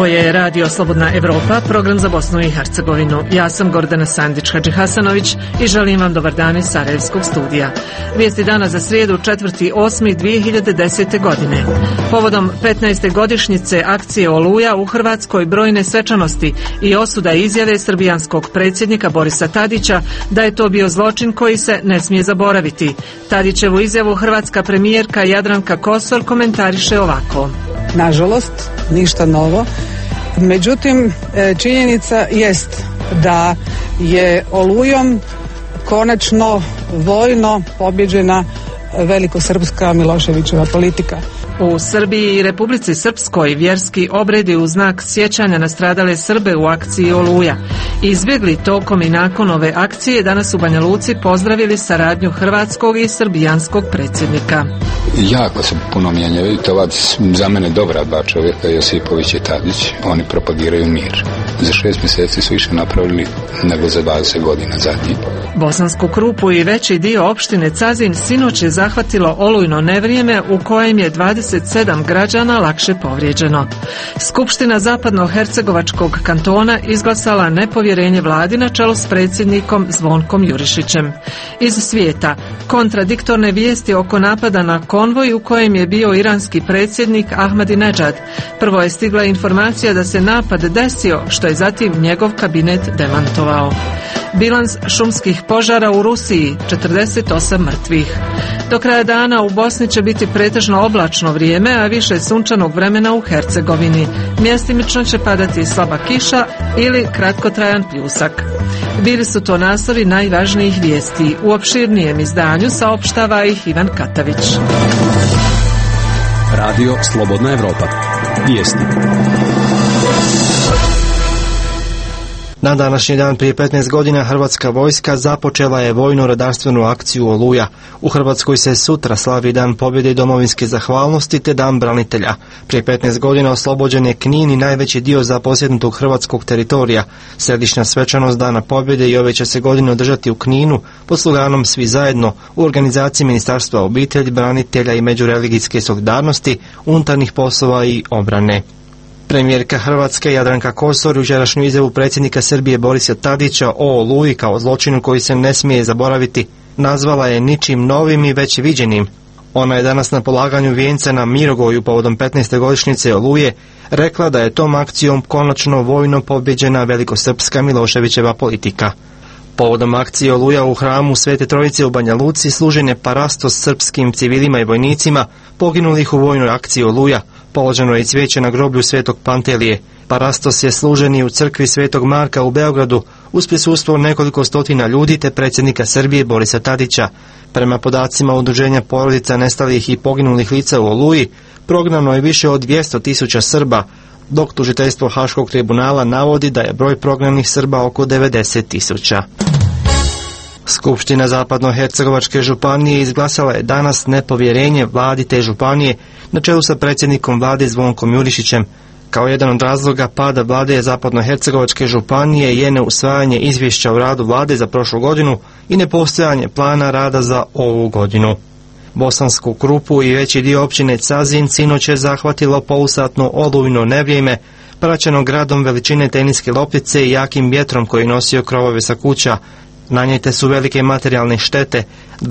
Ovo je Radio Slobodna Evropa, program za Bosnu i Hercegovinu. Ja sam Gordana Sandić-Hadžihasanović i želim vam dobar dan iz Sarajevskog studija. Vijesti dana za srijedu 4.8.2010. godine. Povodom 15. godišnjice akcije Oluja u Hrvatskoj brojne svečanosti i osuda izjave srbijanskog predsjednika Borisa Tadića da je to bio zločin koji se ne smije zaboraviti. Tadićevu izjavu hrvatska premijerka Jadranka Kosor komentariše ovako. Nažalost, ništa novo. Međutim, činjenica jest da je Olujom konačno vojno pobjeđena velikosrpska Miloševićeva politika. U Srbiji i Republici Srpskoj vjerski obredi u znak sjećanja na stradale Srbe u akciji Oluja. Izbjegli tokom i nakon ove akcije danas u Banja Luci pozdravili saradnju hrvatskog i srbijanskog predsjednika. Jako se puno mijenja. Vidite, ova za mene dobra dva čovjeka, Josipović i Tadić, oni propagiraju mir. Za 6 mjeseci su više napravili nego za 20 godina zadnji. Bosansku Krupu i veći dio opštine Cazin sinoć je zahvatilo olujno nevrijeme u kojem je 27 građana lakše povrijeđeno. Skupština Zapadno-hercegovačkog kantona izglasala nepovjerenje vladi na čelu s predsjednikom Zvonkom Jurišićem. Iz svijeta kontradiktorne vijesti oko napada na konvoj u kojem je bio iranski predsjednik Ahmadinejad. Prvo je stigla informacija da se napad desio, što je zatim njegov kabinet demantovao. Bilans šumskih požara u Rusiji, 48 mrtvih. Do kraja dana u Bosni će biti pretežno oblačno vrijeme, a više sunčanog vremena u Hercegovini. Mjestimično će padati slaba kiša ili kratkotrajan pljusak. Bili su to naslovi najvažnijih vijesti. U opširnijem izdanju saopštava ih Ivan Katavić. Radio Slobodna Evropa. Vijesti. Na današnji dan prije 15 godina hrvatska vojska započela je vojnu redarstvenu akciju Oluja. U Hrvatskoj se sutra slavi Dan pobjede i domovinske zahvalnosti te Dan branitelja. Prije 15 godina oslobođen je Knin i najveći dio zaposjednutog hrvatskog teritorija. Središnja svečanost Dana pobjede i ove će se godine održati u Kninu pod sloganom Svi zajedno u organizaciji Ministarstva obitelji, branitelja i međureligijske solidarnosti, unutarnjih poslova i obrane. Premijerka Hrvatske Jadranka Kosor jučerašnju izjavu predsjednika Srbije Borisa Tadića o Oluji kao zločinu koji se ne smije zaboraviti nazvala je ničim novim i već viđenim. Ona je danas na polaganju vijenca na Mirogoju povodom 15. godišnjice Oluje rekla da je tom akcijom konačno vojno pobjeđena velikosrpska Miloševićeva politika. Povodom akcije Oluja u hramu Svete Trojice u Banja Luci služen je parastos srpskim civilima i vojnicima poginulih u vojnoj akciji Oluja. Položeno je i cvijeće na groblju Svetog Pantelije. Parastos je služen i u crkvi Svetog Marka u Beogradu uz prisustvo nekoliko stotina ljudi te predsjednika Srbije Borisa Tadića. Prema podacima udruženja porodica nestalih i poginulih lica u Oluji, prognano je više od 200.000 Srba, dok tužiteljstvo Haškog tribunala navodi da je broj prognanih Srba oko 90.000. Skupština Zapadno-hercegovačke županije izglasala je danas nepovjerenje vladi te županije na čelu sa predsjednikom vlade Zvonkom Jurišićem. Kao jedan od razloga pada vlade Zapadno-hercegovačke županije je neusvajanje izvješća o radu vlade za prošlu godinu i nepostojanje plana rada za ovu godinu. Bosansku Krupu i veći dio općine Cazin sinoć je zahvatilo polusatno olujno nevrijeme, praćeno gradom veličine teniske loptice i jakim vjetrom koji nosio krovove sa kuća. Nanijete su velike materijalne štete,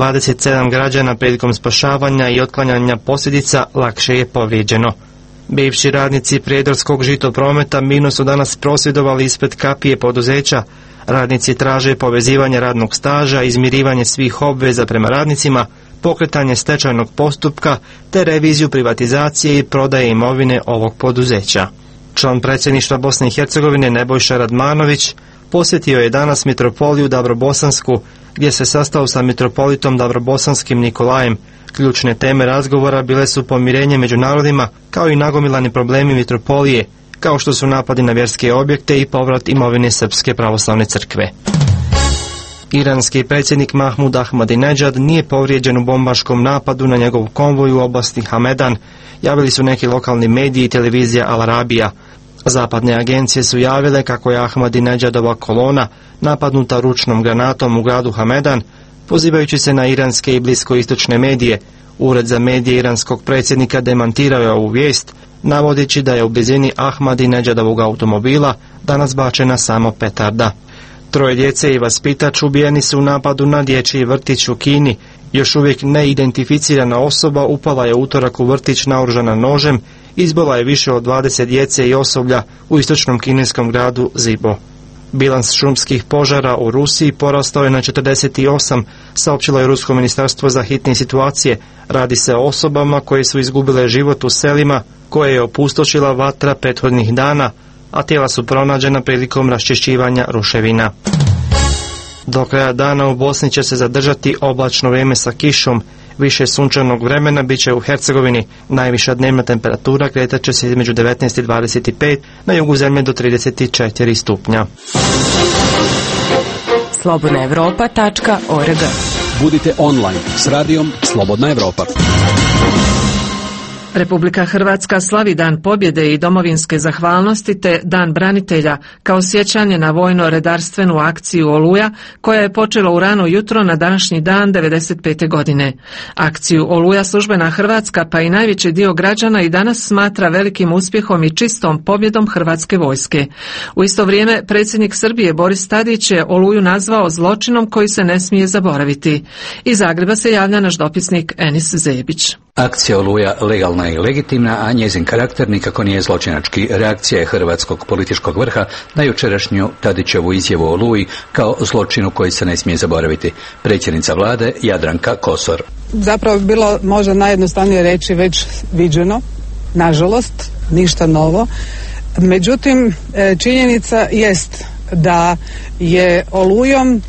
27 građana prilikom spašavanja i otklanjanja posljedica lakše je povrijeđeno. Bivši radnici Prijedorskog žitoprometa mirno su danas prosvjedovali ispred kapije poduzeća. Radnici traže povezivanje radnog staža, izmirivanje svih obveza prema radnicima, pokretanje stečajnog postupka te reviziju privatizacije i prodaje imovine ovog poduzeća. Član predsjedništva Bosne i Hercegovine Nebojša Radmanović posjetio je danas mitropoliju Davrobosansku, gdje se sastao sa mitropolitom Davrobosanskim Nikolajem. Ključne teme razgovora bile su pomirenje među narodima, kao i nagomilani problemi mitropolije, kao što su napadi na vjerske objekte i povrat imovine Srpske pravoslavne crkve. Iranski predsjednik Mahmud Ahmadinejad nije povrijeđen u bombaškom napadu na njegov konvoj u oblasti Hamedan, javili su neki lokalni mediji i televizija Al Arabija. Zapadne agencije su javile kako je Ahmadinejadova kolona napadnuta ručnom granatom u gradu Hamedan, pozivajući se na iranske i bliskoistočne medije. Ured za medije iranskog predsjednika demantirao je ovu vijest, navodeći da je u blizini Ahmadinedžadovog automobila danas bačena samo petarda. 3 djece i vaspitač ubijeni su u napadu na dječji vrtić u Kini. Još uvijek neidentificirana osoba upala je utorak u vrtić naoružana nožem, izbila je više od 20 djece i osoblja u istočnom kineskom gradu Zibo. Bilans šumskih požara u Rusiji porastao je na 48, saopćilo je Rusko ministarstvo za hitne situacije. Radi se o osobama koje su izgubile život u selima koje je opustošila vatra prethodnih dana, a tijela su pronađena prilikom raščišćivanja ruševina. Do kraja dana u Bosni će se zadržati oblačno vrijeme sa kišom. Više sunčanog vremena bit će u Hercegovini. Najviša dnevna temperatura kretat će se između 19 i 25, na jugu zemlje do 34 stupnja. slobodnaevropa.org. Budite online s radijom Slobodna Evropa. Republika Hrvatska slavi Dan pobjede i domovinske zahvalnosti te Dan branitelja kao sjećanje na vojno-redarstvenu akciju Oluja koja je počela u rano jutro na današnji dan 1995. godine. Akciju Oluja službena Hrvatska pa i najveći dio građana i danas smatra velikim uspjehom i čistom pobjedom Hrvatske vojske. U isto vrijeme predsjednik Srbije Boris Tadić je Oluju nazvao zločinom koji se ne smije zaboraviti. Iz Zagreba se javlja naš dopisnik Enis Zebić. Akcija Oluja legalna i legitimna, a njezin karakter nikako nije zločinački. Reakcija je hrvatskog političkog vrha na jučerašnju Tadićevu izjavu o Oluji kao zločinu koji se ne smije zaboraviti. Predsjednica vlade Jadranka Kosor. Zapravo bi bilo možda najjednostavnije reći već viđeno, nažalost, ništa novo. Međutim, činjenica jest da je Olujom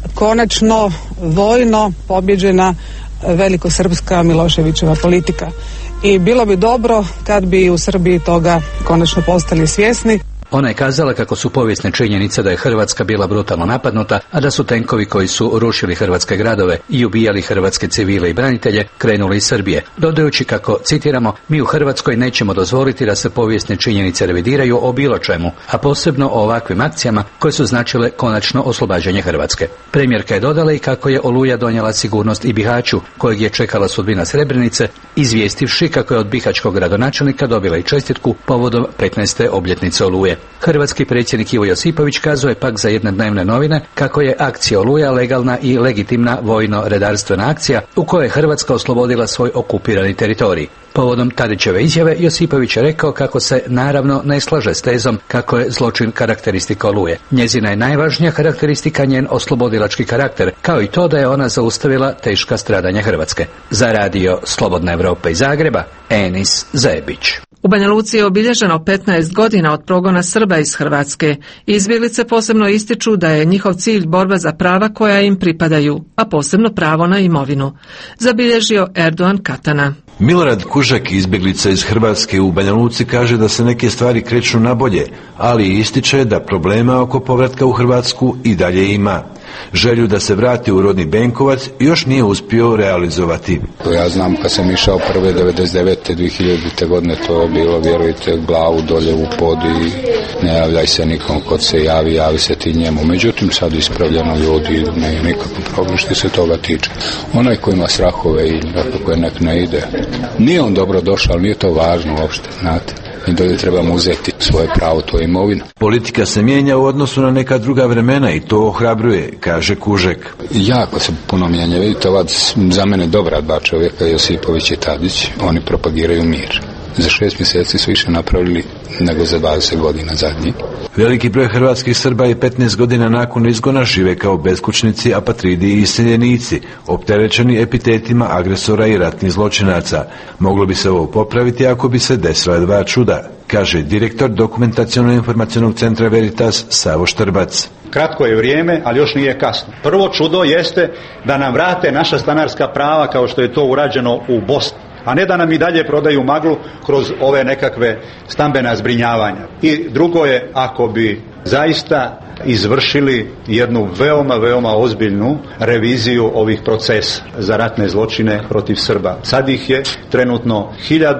konačno vojno pobjeđena velikosrpska Miloševićeva politika. I bilo bi dobro kad bi u Srbiji toga konačno postali svjesni. Ona je kazala kako su povijesne činjenice da je Hrvatska bila brutalno napadnuta, a da su tenkovi koji su rušili hrvatske gradove i ubijali hrvatske civile i branitelje krenuli iz Srbije, dodajući kako, citiramo, mi u Hrvatskoj nećemo dozvoliti da se povijesne činjenice revidiraju o bilo čemu, a posebno o ovakvim akcijama koje su značile konačno oslobađanje Hrvatske. Premijerka je dodala i kako je Oluja donijela sigurnost i Bihaću, kojeg je čekala sudbina Srebrenice, izvijestivši kako je od bihaćkog gradonačelnika dobila i čestitku povodom 15. obljetnice Oluje. Hrvatski predsjednik Ivo Josipović kazuje pak za jedne dnevne novine kako je akcija Oluja legalna i legitimna vojno-redarstvena akcija u kojoj je Hrvatska oslobodila svoj okupirani teritorij. Povodom Tadićeve izjave Josipović je rekao kako se naravno ne slaže s tezom kako je zločin karakteristika Oluje. Njezina je najvažnija karakteristika njen oslobodilački karakter, kao i to da je ona zaustavila teška stradanja Hrvatske. Za radio Slobodna Evropa iz Zagreba, Enis Zebić. U Banja Luci je obilježeno 15 godina od progona Srba iz Hrvatske. Izbjeglice posebno ističu da je njihov cilj borba za prava koja im pripadaju, a posebno pravo na imovinu. Zabilježio Erdogan Katana. Milorad Kužak, izbjeglica iz Hrvatske u Banja Luci, kaže da se neke stvari kreću na bolje, ali ističe da problema oko povratka u Hrvatsku i dalje ima. Želju da se vrati u rodni Benkovac još nije uspio realizovati. Ja znam kad sam išao prve 99. 2000. godine, to je bilo, vjerujte, glavu dolje u pod i ne javljaj se nikom, kod se javi se ti njemu. Međutim, sad ispravljeno ljudi, ne nikakvom problem što se toga tiče. Onaj ko ima strahove i kako je nek ne ide, nije on dobro došao, ali nije to važno uopšte, znate. I dolje trebamo uzeti svoje pravo, to je imovina. Politika se mijenja u odnosu na neka druga vremena i to ohrabruje, kaže Kužek. Jako se puno mijenja. Vidite, ova za mene dobra dva čovjeka, Josipović i Tadić, oni propagiraju mir. Za 6 mjeseci su više napravili nego za 20 godina zadnji. Veliki broj hrvatskih Srba i 15 godina nakon izgona žive kao beskućnici, apatridi i iseljenici, opterećeni epitetima agresora i ratnih zločinaca. Moglo bi se ovo popraviti ako bi se desila dva čuda, kaže direktor Dokumentaciono-informacionog centra Veritas Savo Štrbac. Kratko je vrijeme, ali još nije kasno. Prvo čudo jeste da nam vrate naša stanarska prava kao što je to urađeno u Bosni, a ne da nam i dalje prodaju maglu kroz ove nekakve stambena zbrinjavanja. I drugo je, ako bi zaista izvršili jednu veoma ozbiljnu reviziju ovih procesa za ratne zločine protiv Srba. Sad ih je trenutno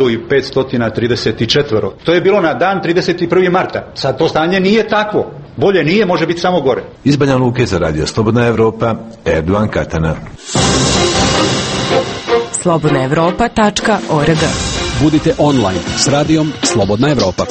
1534. To je bilo na dan 31. marta. Sad to stanje nije takvo. Bolje nije, može biti samo gore. Iz Banja Luke za radio Slobodna Evropa, Erdogan Katana. slobodnaevropa.org. Budite online s radijom Slobodna Evropa.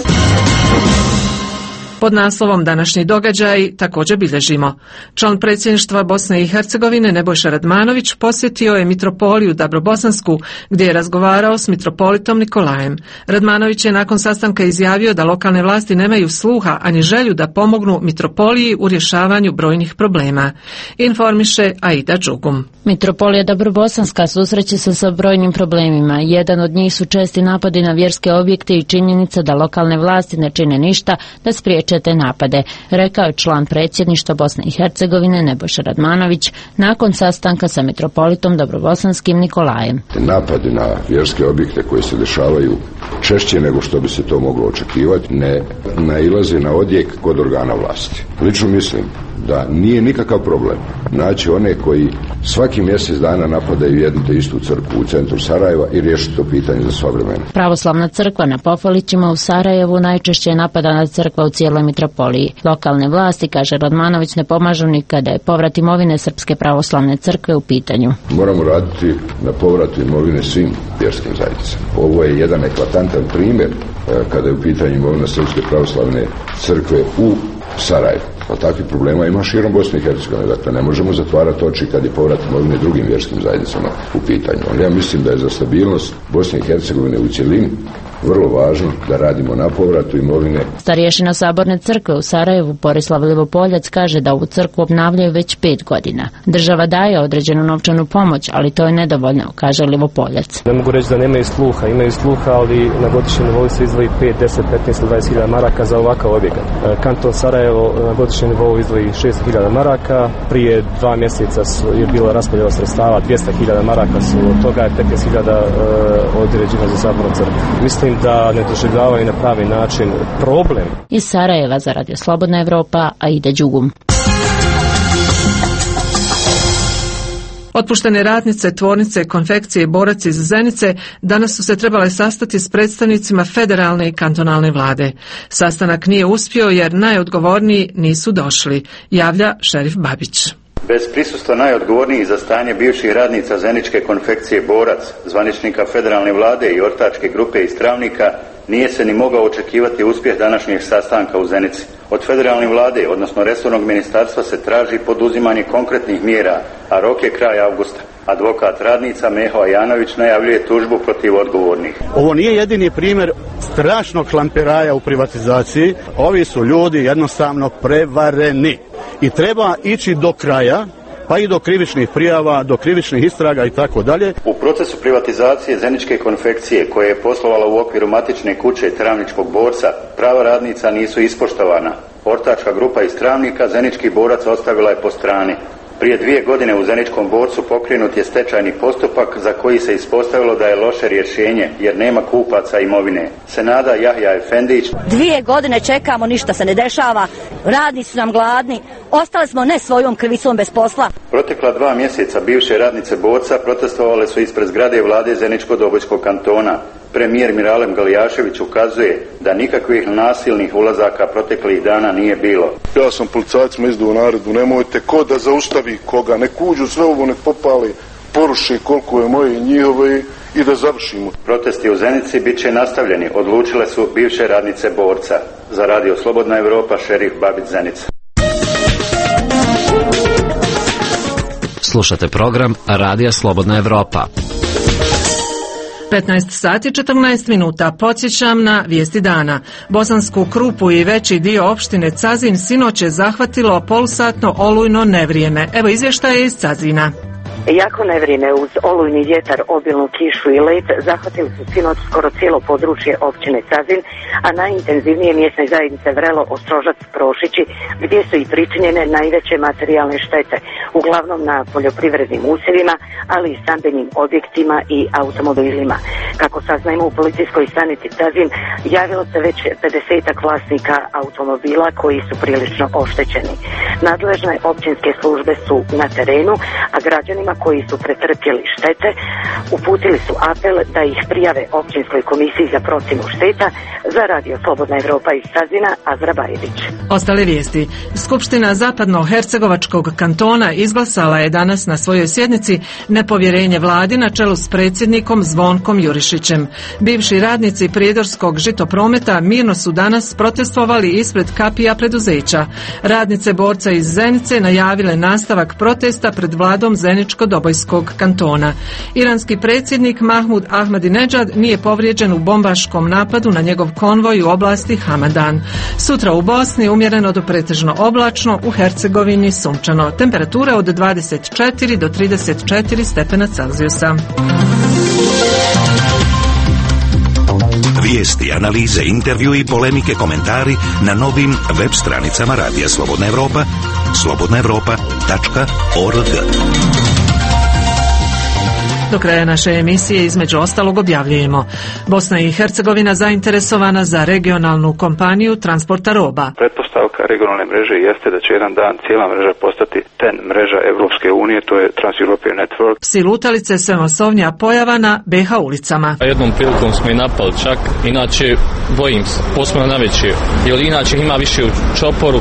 Pod naslovom Današnji događaji također bilježimo. Član predsjedništva Bosne i Hercegovine Nebojša Radmanović posjetio je mitropoliju Dabrobosansku gdje je razgovarao s mitropolitom Nikolajem. Radmanović je nakon sastanka izjavio da lokalne vlasti nemaju sluha ani želju da pomognu mitropoliji u rješavanju brojnih problema. Informiše Aida Đugum. Mitropolija Dabrobosanska susreće se sa brojnim problemima. Jedan od njih su česti napadi na vjerske objekte i činjenica da lokalne vlasti ne čine ništa da spriječe te napade, rekao je član predsjedništva Bosne i Hercegovine Nebojša Radmanović nakon sastanka sa mitropolitom Dabrobosanskim Nikolajem. Napadi na vjerske objekte koji se dešavaju češće nego što bi se to moglo očekivati ne nailazi na odjek kod organa vlasti. Lično mislim da nije nikakav problem naći one koji svaki mjesec dana napadaju jednu te istu crkvu u centru Sarajeva i riješiti to pitanje za sva vremena. Pravoslavna crkva na Pofalićima u Sarajevu najčešće je napadana crkva u cijeloj mitropoliji. Lokalne vlasti, kaže Radmanović, ne pomažu ni kada je povrat imovine Srpske pravoslavne crkve u pitanju. Moramo raditi na povratu imovine svim vjerskim zajednicama. Ovo je jedan eklatantan primjer kada je u pitanju imovina Srpske pravoslavne crkve u Sarajevu. A takvih problema ima širom Bosne i Hercegovine. Dakle, ne možemo zatvarati oči kad je povrat imovine drugim vjerskim zajednicama u pitanju. Ali ja mislim da je za stabilnost Bosne i Hercegovine u cjelini vrlo važno da radimo na povratu imovine. Starješina Saborne crkve u Sarajevu Borislav Livopoljac kaže da ovu crkvu obnavljaju već 5 godina. Država daje određenu novčanu pomoć, ali to je nedovoljno, kaže Livopoljac. Ne mogu reći da nemaju sluha, imaju sluha, ali na godišnjem nivou se izdvoji 5, 10, 15, 20 hiljada maraka za ovakav objekat. Kanton Sarajevo na godišnjem nivou izdvoji 6 hiljada maraka, prije 2 mjeseca je bila raspodjela sredstava, 200 hiljada maraka su od toga je 15 hiljada određeno za Sabornu crkvu. Mislim da ne doživljavaju na pravi način problem. Iz Sarajeva za Radio Slobodna Evropa, Aida Đugum. Otpuštene radnice tvornice konfekcije Borac iz Zenice danas su se trebale sastati s predstavnicima federalne i kantonalne vlade. Sastanak nije uspio jer najodgovorniji nisu došli, javlja šerif Babić. Bez prisustva najodgovornijih za stanje bivših radnica Zeničke konfekcije Borac, zvaničnika federalne vlade i ortačke grupe iz Travnika, nije se ni mogao očekivati uspjeh današnjeg sastanka u Zenici. Od federalne vlade, odnosno resornog ministarstva, se traži poduzimanje konkretnih mjera, a rok je kraj avgusta. Advokat radnica Meho Ajanović najavljuje tužbu protiv odgovornih. Ovo nije jedini primjer strašnog šlamperaja u privatizaciji. Ovi su ljudi jednostavno prevareni. I treba ići do kraja, pa i do krivičnih prijava, do krivičnih istraga i tako dalje. U procesu privatizacije Zeničke konfekcije, koje je poslovala u okviru matične kuće Travničkog Borca, prava radnica nisu ispoštovana. Ortačka grupa iz Travnika Zenički Borac ostavila je po strani. Prije 2 godine u Zeničkom Borcu pokrenut je stečajni postupak za koji se ispostavilo da je loše rješenje jer nema kupaca imovine. Senada Jahja Efendić. 2 godine čekamo, ništa se ne dešava, radnici su nam gladni, ostali smo ne svojom krivicom bez posla. Protekla 2 mjeseca bivše radnice Borca protestovale su ispred zgrade vlade Zeničko-Dobojskog kantona. Premijer Miralem Galijašević ukazuje da nikakvih nasilnih ulazaka proteklih dana nije bilo. Ja sam policajcima izdao naredbu, nemojte ko da zaustavi koga, nek uđu sve ovo, nek popali, poruše koliko je moje i njihove i da završimo. Protesti u Zenici bit će nastavljeni, odlučile su bivše radnice Borca. Za Radio Slobodna Evropa, šerif Babić, Zenica. Slušate program Radija Slobodna Evropa. 15 sati 14 minuta. Podsjećam na vijesti dana. Bosansku Krupu i veći dio opštine Cazin sinoć je zahvatilo polusatno olujno nevrijeme. Evo izvještaje iz Cazina. Jako nevrijeme uz olujni vjetar, obilnu kišu i led zahvatili su sinoć skoro cijelo područje općine Cazin, a najintenzivnije mjesne zajednice Vrelo, Ostrožac, Prošići, gdje su i pričinjene najveće materijalne štete, uglavnom na poljoprivrednim usjevima, ali i stambenim objektima i automobilima. Kako saznajemo u policijskoj stanici Cazin, javilo se već 50-ak vlasnika automobila koji su prilično oštećeni. Nadležne općinske službe su na terenu, a građanima onima koji su pretrpjeli štete, uputili su apel da ih prijave Općinskoj komisiji za procjenu šteta. Za Radio Slobodna Evropa iz Sazina, Azra Bajedić. Ostale vijesti. Skupština Zapadno-Hercegovačkog kantona izglasala je danas na svojoj sjednici nepovjerenje vladi na čelu s predsjednikom Zvonkom Jurišićem. Bivši radnici Prijedorskog žitoprometa mirno su danas protestovali ispred kapija preduzeća. Radnice borca iz Zenice najavile nastavak protesta pred vladom Zeničko-Dobojskog kantona. Iranski predsjednik Mahmud Ahmadinejad nije povrijeđen u bombaškom napadu na njegov konvoj u oblasti Hamadan. Sutra u Bosni umjereno do pretežno oblačno, u Hercegovini sunčano. Temperatura od 24 do 34 stepena Celzijusa. Vijesti, analize, intervju i polemike, komentari na novim web stranicama Radija Slobodna Evropa, slobodnaevropa.org. Do kraja naše emisije između ostalog objavljujemo: Bosna i Hercegovina zainteresovana za regionalnu kompaniju transporta roba. Pretpostavka regionalne mreže jeste da će jedan dan cijela mreža postati TEN mreža Evropske unije, to je Trans-European Network. Psi lutalice sve masovnija pojava na BH ulicama. Jednom prilikom smo i napali čak, inače bojim se, posebno na večer, jer inače ima više u čoporu.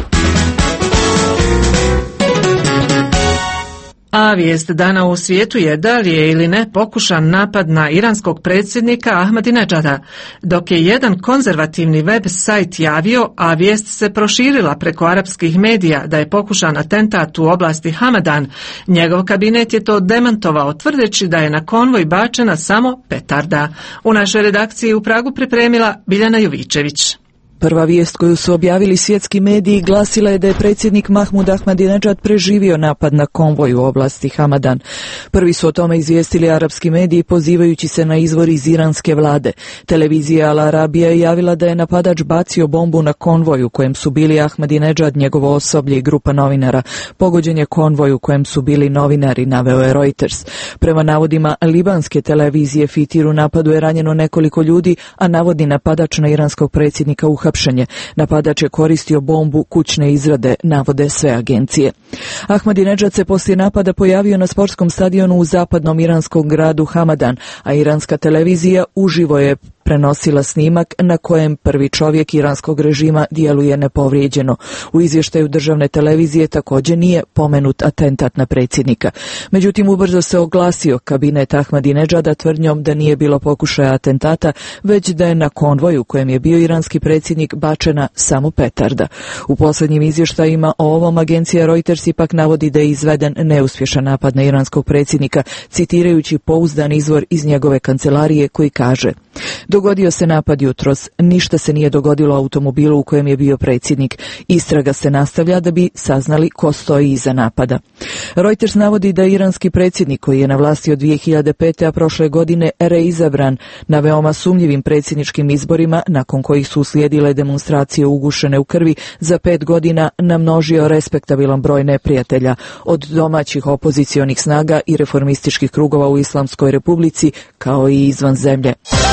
A vijest dana u svijetu je da li je ili ne pokušan napad na iranskog predsjednika Ahmadinejada. Dok je jedan konzervativni web sajt javio, a vijest se proširila preko arapskih medija da je pokušan atentat u oblasti Hamadan, njegov kabinet je to demantovao tvrdeći da je na konvoj bačena samo petarda. U našoj redakciji u Pragu pripremila Biljana Jovičević. Prva vijest koju su objavili svjetski mediji glasila je da je predsjednik Mahmud Ahmadinejad preživio napad na konvoj u oblasti Hamadan. Prvi su o tome izvijestili arapski mediji pozivajući se na izvor iz iranske vlade. Televizija Al Arabija je javila da je napadač bacio bombu na konvoj u kojem su bili Ahmadinejad, njegovo osoblje i grupa novinara. Pogođen je konvoj u kojem su bili novinari, naveo je Reuters. Prema navodima libanske televizije Fitir u napadu je ranjeno nekoliko ljudi, a navodni napadač na iranskog predsjednika uhapšen je. Napadač je koristio bombu kućne izrade, navode sve agencije. Ahmadinejad se poslije napada pojavio na sportskom stadionu u zapadnom iranskom gradu Hamadan, a iranska televizija uživo je prenosila snimak na kojem prvi čovjek iranskog režima djeluje nepovrijeđeno. U izvještaju državne televizije također nije pomenut atentat na predsjednika. Međutim, ubrzo se oglasio kabinet Ahmadinejada tvrdnjom da nije bilo pokušaja atentata, već da je na konvoju u kojem je bio iranski predsjednik bačena samo petarda. U posljednjim izvještajima o ovom agencija Reuters ipak navodi da je izveden neuspješan napad na iranskog predsjednika, citirajući pouzdan izvor iz njegove kancelarije koji kaže: dogodio se napad jutros, ništa se nije dogodilo automobilu u kojem je bio predsjednik. Istraga se nastavlja da bi saznali ko stoji iza napada. Reuters navodi da je iranski predsjednik koji je na vlasti od 2005. a prošle godine reizabran na veoma sumnjivim predsjedničkim izborima, nakon kojih su uslijedile demonstracije ugušene u krvi, za 5 godina namnožio respektabilan broj neprijatelja od domaćih opozicionih snaga i reformističkih krugova u Islamskoj Republici, kao i izvan zemlje.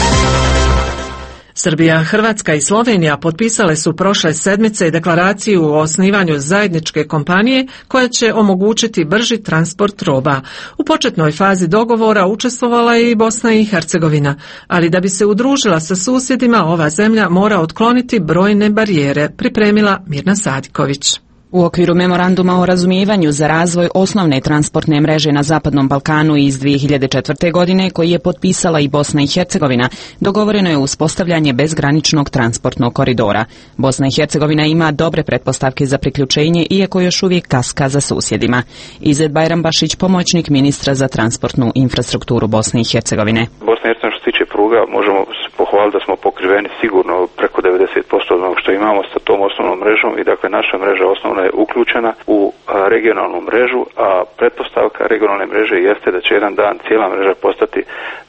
Srbija, Hrvatska i Slovenija potpisale su prošle sedmice deklaraciju o osnivanju zajedničke kompanije koja će omogućiti brži transport roba. U početnoj fazi dogovora učestvovala je i Bosna i Hercegovina, ali da bi se udružila sa susjedima, ova zemlja mora otkloniti brojne barijere, pripremila Mirna Sadiković. U okviru memoranduma o razumijevanju za razvoj osnovne transportne mreže na Zapadnom Balkanu iz 2004. godine, koji je potpisala i Bosna i Hercegovina, dogovoreno je uspostavljanje bezgraničnog transportnog koridora. Bosna i Hercegovina ima dobre pretpostavke za priključenje, iako još uvijek kaska za susjedima. Izet Bajrambašić, pomoćnik ministra za transportnu infrastrukturu Bosne i Hercegovine. Bosna i Hercegovina, što se tiče pruga, možemo pohvaliti da smo pokriveni sigurno preko 90% od onog što imamo sa tom osnovnom mrežom i dakle naša mreža osnovna je uključena u regionalnu mrežu, a pretpostavka regionalne mreže jeste da će jedan dan cijela mreža postati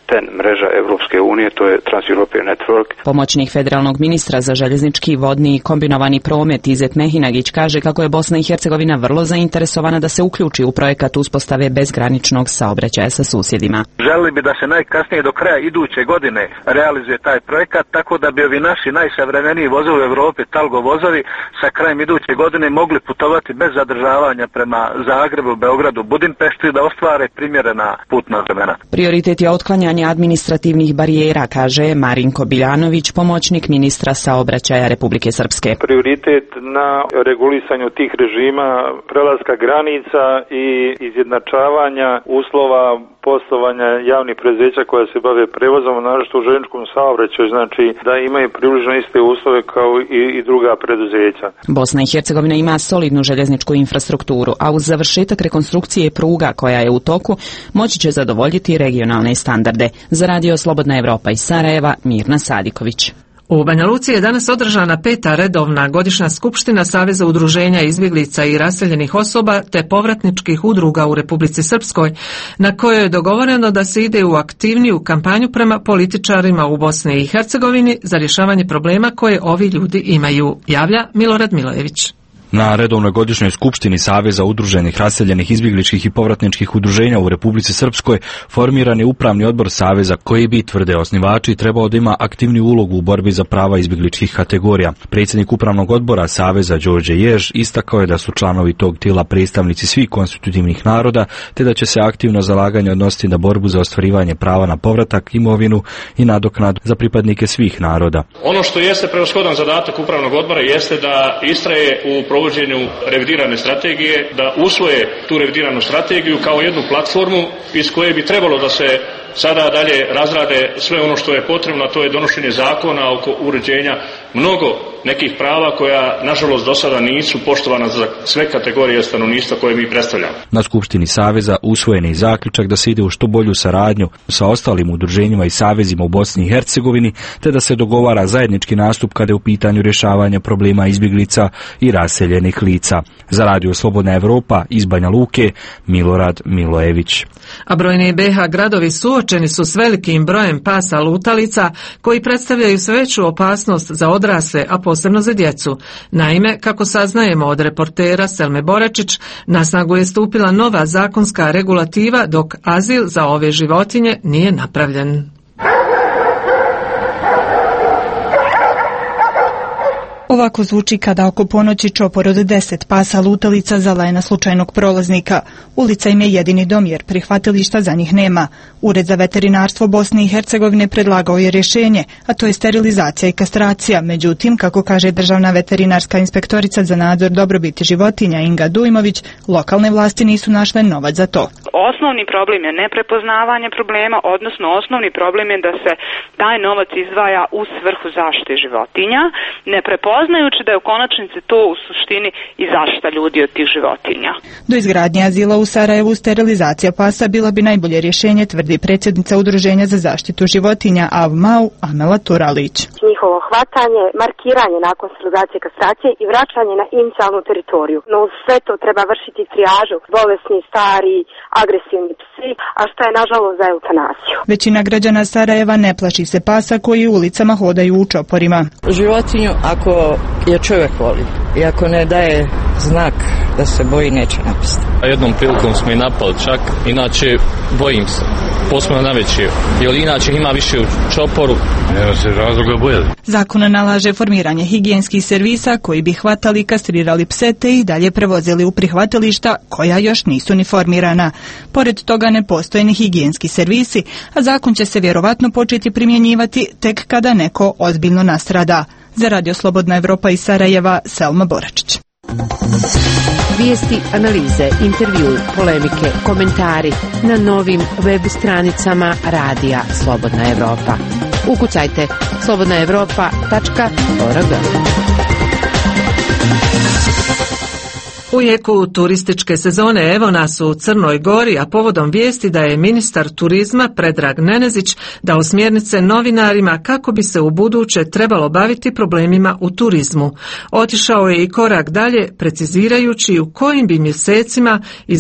TEN mreža Evropske unije, to je Trans-European Network. Pomoćnik federalnog ministra za željeznički, vodni i kombinovani promet Izet Mehinagić kaže kako je Bosna i Hercegovina vrlo zainteresovana da se uključi u projekat uspostave bezgraničnog saobraćaja sa susjedima. Želili bi da se najkasnije do kraja iduće godine realizuje taj projekat, tako da bi ovi naši najsavremeniji vozovi u Europi, Talgo vozovi, sa krajem iduće godine mogli putovati bez zadržavanja prema Zagrebu, Beogradu, Budimpešti, da ostvare primjerena putna vremena. Prioritet je otklanjanje administrativnih barijera, kaže Marinko Biljanović, pomoćnik ministra saobraćaja Republike Srpske. Prioritet na regulisanju tih režima, prelaska granica i izjednačavanja uslova poslovanja javnih preduzeća koja se bave prevozom, naročito u željezničkom saobraćaju, znači da imaju približno iste uslove kao i druga preduzeća. Bosna i Hercegovina ima solidnu željezničku infrastrukturu, a uz završetak rekonstrukcije pruga koja je u toku, moći će zadovoljiti regionalne standarde. Za Radio Slobodna Evropa iz Sarajeva, Mirna Sadiković. U Banja Luci je danas održana 5. redovna godišnja skupština Saveza udruženja izbjeglica i raseljenih osoba te povratničkih udruga u Republici Srpskoj, na kojoj je dogovoreno da se ide u aktivniju kampanju prema političarima u Bosni i Hercegovini za rješavanje problema koje ovi ljudi imaju, javlja Milorad Milojević. Na redovnoj godišnjoj skupštini Saveza udruženih raseljenih izbjegličkih i povratničkih udruženja u Republici Srpskoj formiran je upravni odbor Saveza koji bi, tvrde osnivači, trebao da ima aktivniju ulogu u borbi za prava izbjegličkih kategorija. Predsjednik upravnog odbora Saveza Đorđe Jež istakao je da su članovi tog tijela predstavnici svih konstitutivnih naroda, te da će se aktivno zalaganje odnositi na borbu za ostvarivanje prava na povratak, imovinu i nadoknadu za pripadnike svih naroda. Ono što jeste prevashodan zadatak upravnog odbora jeste da istraje u provođenju revidirane strategije, da usvoje tu revidiranu strategiju kao jednu platformu iz koje bi trebalo da se sada dalje razrade sve ono što je potrebno, a to je donošenje zakona oko uređenja mnogo nekih prava koja, nažalost, do sada nisu poštovana za sve kategorije stanovništva koje mi predstavljamo. Na Skupštini Saveza usvojen je i zaključak da se ide u što bolju saradnju sa ostalim udruženjima i savezima u Bosni i Hercegovini, te da se dogovara zajednički nastup kada je u pitanju rješavanja problema izbjeglica i raseljenih lica. Za Radio Slobodna Evropa iz Banja Luke, Milorad Milojević. A brojni BiH gradovi suočeni su s velikim brojem pasa lutalica koji predstavljaju sve veću opasnost za odrasle, a posebno za djecu. Naime, kako saznajemo od reportera Selme Boračić, na snagu je stupila nova zakonska regulativa dok azil za ove životinje nije napravljen. Ovako zvuči kada oko ponoći čopor od 10 pasa lutalica zalaje na slučajnog prolaznika. Ulica im je jedini dom jer prihvatilišta za njih nema. Ured za veterinarstvo Bosne i Hercegovine predlagao je rješenje, a to je sterilizacija i kastracija. Međutim, kako kaže državna veterinarska inspektorica za nadzor dobrobiti životinja Inga Dujmović, lokalne vlasti nisu našle novac za to. Osnovni problem je neprepoznavanje problema, odnosno osnovni problem je da se taj novac izdvaja u svrhu zaštite životinja, prepoznajući da je u konačnici to u suštini i zaštita ljudi od tih životinja. Do izgradnje azila u Sarajevu sterilizacija pasa bila bi najbolje rješenje, tvrdi predsjednica Udruženja za zaštitu životinja AVMAU Amela Turalić. Njihovo hvatanje, markiranje nakon sterilizacije, kastracije i vraćanje na inicijalnu teritoriju. No uz sve to treba vršiti trijažu, bolesni, stari, agresivni psi, a što je nažalost za eutanaziju. Većina građana Sarajeva ne plaši se pasa koji ulicama hodaju u čoporima. Životinju ako je čovjek voli i ako ne daje znak da se boji, neće napasti. Jednom prilikom smo i napali čak, inače bojim se, posebno najveći, jer inače ima više u čoporu. Nema se razloga bojati. Zakon nalaže formiranje higijenskih servisa koji bi hvatali i kastrirali pse te ih dalje prevozili u prihvatilišta koja još nisu ni formirana. Pored toga ne postoje ni higijenski servisi, a zakon će se vjerovatno početi primjenjivati tek kada neko ozbiljno nastrada. Za Radio Slobodna Evropa iz Sarajeva, Selma Boračić. Vijesti, analize, intervju, polemike, komentari na novim web stranicama Radija Slobodna Evropa. Ukucajte slobodnaevropa.org. U jeku turističke sezone evo nas u Crnoj Gori, a povodom vijesti da je ministar turizma Predrag Nenezić dao smjernice novinarima kako bi se u buduće trebalo baviti problemima u turizmu. Otišao je i korak dalje, precizirajući u kojim bi mjesecima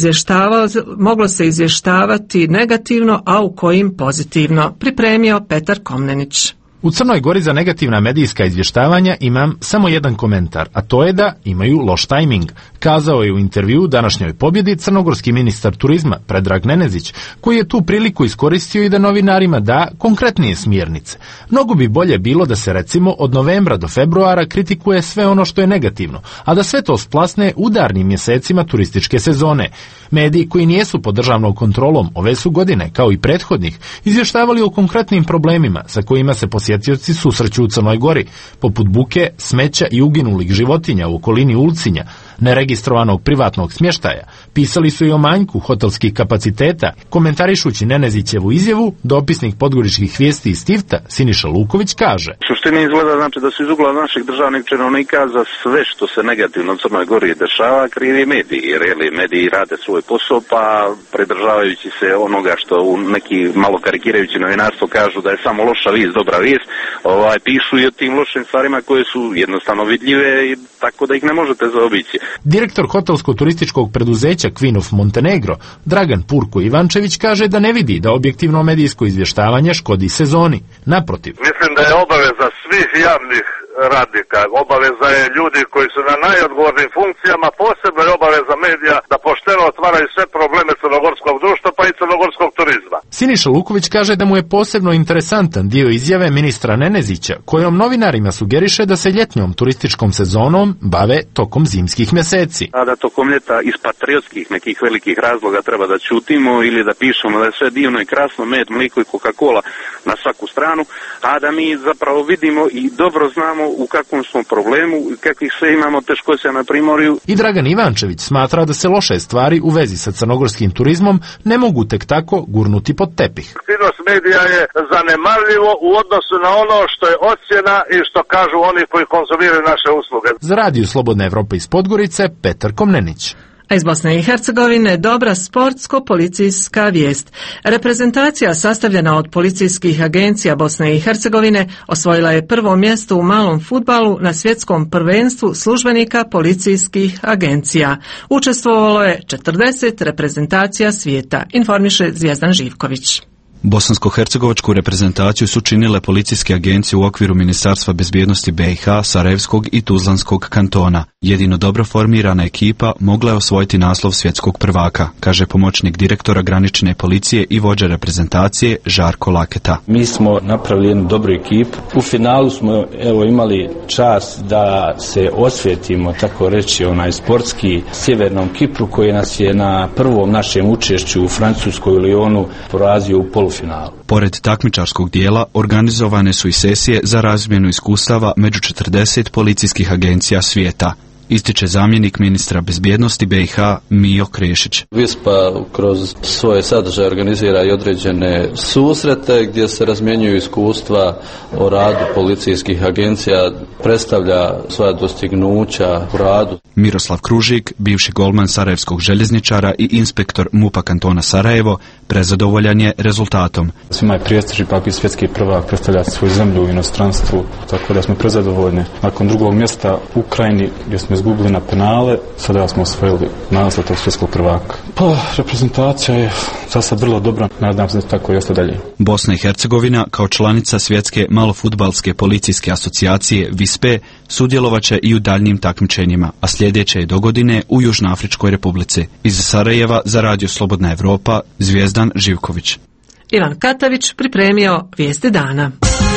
moglo se izvještavati negativno, a u kojim pozitivno. Pripremio Petar Komnenić. U Crnoj Gori za negativna medijska izvještavanja imam samo jedan komentar, a to je da imaju loš tajming, kazao je u intervjuu današnjoj pobjedi crnogorski ministar turizma Predrag Nenezić, koji je tu priliku iskoristio i da novinarima da konkretnije smjernice. Mnogo bi bolje bilo da se recimo od novembra do februara kritikuje sve ono što je negativno, a da sve to splasne udarnim mjesecima turističke sezone. Mediji koji nijesu pod državnom kontrolom ove su godine, kao i prethodnih, izvještavali o konkretnim problemima sa kojima se posjetioci susreću u Crnoj Gori, poput buke, smeća i uginulih životinja u okolini Ulcinja, neregistrovanog privatnog smještaja. Pisali su i o manjku hotelskih kapaciteta. Komentarišući Nenezićevu izjavu, dopisnik podgoričkih vijesti iz Tivta, Siniša Luković, kaže: Suštini izgleda znači da su iz ugla naših državnih činovnika za sve što se negativno u Crnoj Gori dešava krivi mediji, jer mediji rade svoj posao, pa pridržavajući se onoga što u neki malo karikirajući novinarstvo kažu da je samo loša vijest dobra vijest, pišu i o tim lošim stvarima koje su jednostavno vidljive i tako da ih ne možete zaobići. Direktor hotelsko-turističkog preduzeća Queen of Montenegro, Dragan Purko Ivančević, kaže da ne vidi da objektivno medijsko izvještavanje škodi sezoni. Naprotiv. Mislim da je obaveza svih javnih radnika, obaveza je ljudi koji su na najodgovornijim funkcijama, posebno je obaveza medija da pošteno otvaraju sve probleme crnogorskog društva pa i crnogorskog turizma. Siniša Luković kaže da mu je posebno interesantan dio izjave ministra Nenezića, kojom novinarima sugeriše da se ljetnjom turističkom sezonom bave tokom zimskih mjeseci. A da tokom ljeta iz patriotskih nekih velikih razloga treba da ćutimo ili da pišemo da je sve divno i krasno, med, mliko i Coca-Cola na svaku stranu, a da mi zapravo vidimo i dobro znamo u kakvom smo problemu i kakvih sve imamo teškoća na primorju. I Dragan Ivančević smatra da se loše stvari u vezi sa crnogorskim turizmom ne mogu tek tako gurnuti pod tepih. Aktivnost medija je zanemarljivo u odnosu na ono što je ocjena i što kažu oni koji konzumiraju naše usluge. Za Radio Slobodna Evropa iz Podgorice, Petar Komnenić. A iz Bosne i Hercegovine dobra sportsko-policijska vijest. Reprezentacija sastavljena od policijskih agencija Bosne i Hercegovine osvojila je prvo mjesto u malom fudbalu na svjetskom prvenstvu službenika policijskih agencija. Učestvovalo je 40 reprezentacija svijeta, informiše Zvijezdan Živković. Bosansko-hercegovačku reprezentaciju su činile policijske agencije u okviru Ministarstva bezbjednosti BiH, Sarajevskog i Tuzlanskog kantona. Jedino dobro formirana ekipa mogla je osvojiti naslov svjetskog prvaka, kaže pomoćnik direktora granične policije i vođa reprezentacije Žarko Laketa. Mi smo napravili jednu dobru ekipu. U finalu smo imali čast da se osvetimo, tako reći, sportski Sjevernom Kipru, koji nas je na prvom našem učešću u Francuskoj Lyonu porazio u polufinalu. Pored takmičarskog dijela, organizovane su i sesije za razmjenu iskustava među 40 policijskih agencija svijeta, ističe zamjenik ministra bezbjednosti BiH Mijo Krešić. Vispa kroz svoje sadržaje organizira i određene susrete gdje se razmjenjuju iskustva o radu policijskih agencija, predstavlja svoja dostignuća u radu. Miroslav Kružik, bivši golman sarajevskog željezničara i inspektor MUP-a kantona Sarajevo, prezadovoljan je rezultatom. Svima je prijestiž ipak i svjetski prvak predstavljati svoju zemlju u inostranstvu, tako da smo prezadovoljni. Nakon drugog mjesta u Ukrajini, gdje smo izgubili na penale, sada smo osvojili naslov tog svjetskog prvaka. Reprezentacija je zasad vrlo dobra, nadam se da tako i ostane dalje. Bosna i Hercegovina, kao članica svjetske malofudbalske policijske asocijacije VISPE, sudjelovaće i u daljnjim takmičenjima, a sljedeće je dogodine u Južnoafričkoj republici. Iz Sarajeva za Radio Slobodna Evropa, Zvijezdan Živković. Ivan Katavić pripremio vijesti dana.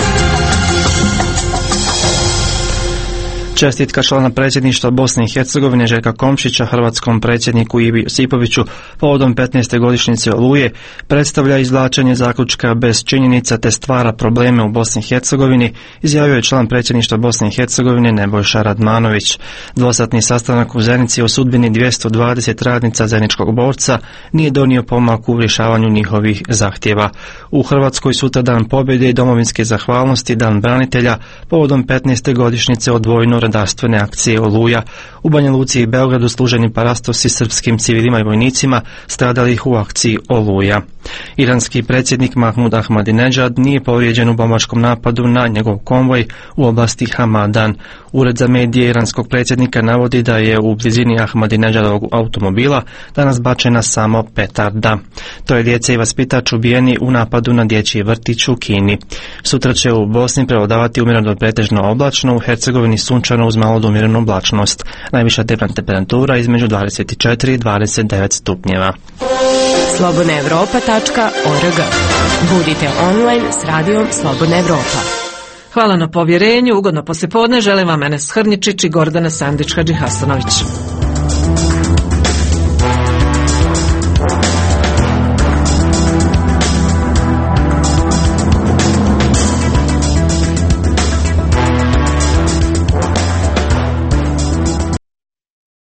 Čestitka člana predsjedništva Bosne i Hercegovine Željka Komšića hrvatskom predsjedniku Ivi Josipoviću povodom 15. godišnjice Oluje predstavlja izvlačenje zaključka bez činjenica te stvara probleme u Bosni i Hercegovini, izjavio je član predsjedništva Bosne i Hercegovine Nebojša Radmanović. Dvosatni sastanak u Zenici o sudbini 220 radnica Zeničkog borca nije donio pomak u rješavanju njihovih zahtjeva. U Hrvatskoj sutra dan pobjede i domovinske zahvalnosti, dan branitelja, povodom 15. godišnjice od vojno redarstvene akcije Oluja. U Banja Luci i Beogradu služeni parastosi srpskim civilima i vojnicima stradalih u akciji Oluja. Iranski predsjednik Mahmud Ahmadinejad nije povrijeđen u bombaškom napadu na njegov konvoj u oblasti Hamadan. Ured za medije iranskog predsjednika navodi da je u blizini Ahmadinejadovog automobila danas bačena samo petarda. To je djece i vaspitač ubijeni u napadu na dječji vrtić u Kini. Sutra će u Bosni prevladavati umjereno pretežno oblačno, u Hercegovini sunčano uz malo do umjerenu oblačnost. Najviša dnevna temperatura između 24 i 29 stupnjeva. slobodnaevropa.org. Budite online s radijom Slobodna Evropa. Hvala na povjerenju, ugodno poslijepodne, želim vam Enes Hrničić i Gordana Sandić-Hadžihasanović.